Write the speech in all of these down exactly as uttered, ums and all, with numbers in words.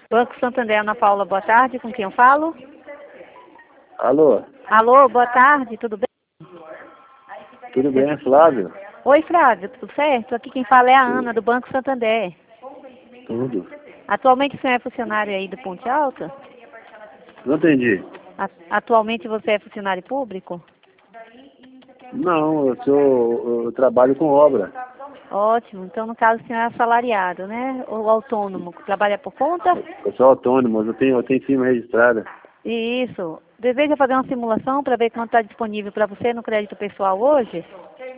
Banco Santander, Ana Paula, boa tarde. Com quem eu falo? Alô? Alô, boa tarde, tudo bem? Tudo bem, Flávio? Oi, Flávio, tudo certo? Aqui quem fala é a Ana, do Banco Santander. Tudo. Atualmente você é funcionário aí do Ponte Alta? Não entendi. A- Atualmente você é funcionário público? Não, eu sou. Eu trabalho com obra. Ótimo, então no caso o senhor é assalariado, né? Ou autônomo, trabalha por conta? Eu sou autônomo, eu tenho, eu tenho firma registrada. Isso. Deseja fazer uma simulação para ver quanto está disponível para você no crédito pessoal hoje?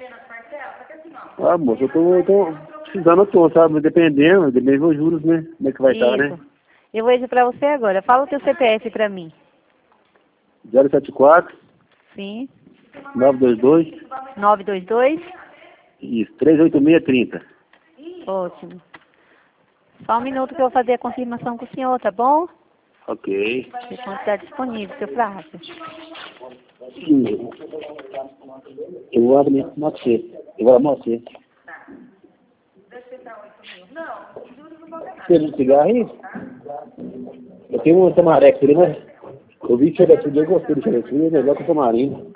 Ah, moço, eu tô, eu tô precisando, eu tô, sabe? Dependendo, dependendo dos juros, né? Como é que vai estar, né? Isso. Eu vou dizer para você agora. Fala o teu C P F para mim. zero sete quatro, Sim. nove dois dois, nove dois dois. isso, três oito seis três zero. Ótimo. Só um minuto que eu vou fazer a confirmação com o senhor, tá bom? Ok. Ver quanto está disponível, seu Flávio. Eu vou abrir você. Eu vou abrir você. Você tem um cigarro aí? Eu tenho um tamaré, queria, né? Eu vi que cheiro assim, eu gostei do cheiro assim, é melhor que o tamarim.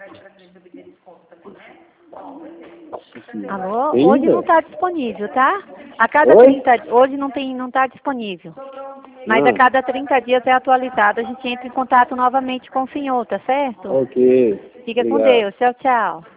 Alô? Tem, Hoje não velho? está disponível, tá? A cada Oi? trinta hoje não tem, não está disponível. Mas a Não. cada trinta dias é atualizado, a gente entra em contato novamente com o senhor, tá certo? Ok. Fica com Obrigado. Deus. Tchau, tchau.